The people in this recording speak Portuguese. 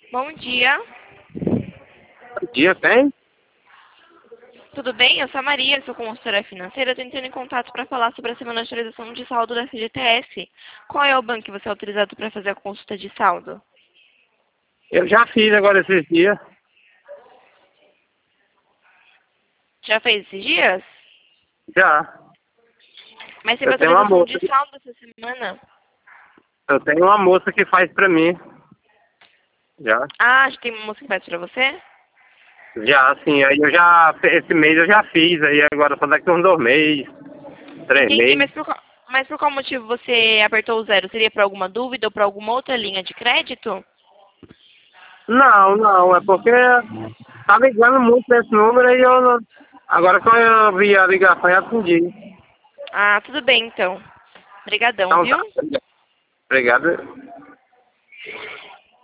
Bom dia. Bom dia, tem? Tudo bem? Eu sou a Maria, sou consultora financeira. Estou entrando em contato para falar sobre a semana de atualização de saldo da FGTS. Qual é o banco que você é autorizado para fazer a consulta de saldo? Eu já fiz agora esses dias. Já fez esses dias? Já. Mas teve Eu tenho uma atualização moça. de saldo essa semana? Eu tenho uma moça que faz pra mim. Já. Ah, já tem uma moça que faz para você? Já, sim. Aí eu já. Esse mês eu já fiz. Aí agora só daqui uns 2 meses, 3 Entendi, meses. mas por qual motivo você apertou o zero? Seria por alguma dúvida ou por alguma outra linha de crédito? Não, não. É porque tá ligando muito nesse número e eu não. Agora que eu vi a ligação, eu atendi. Ah, tudo bem então. Obrigadão, Então tá. viu? Obrigado.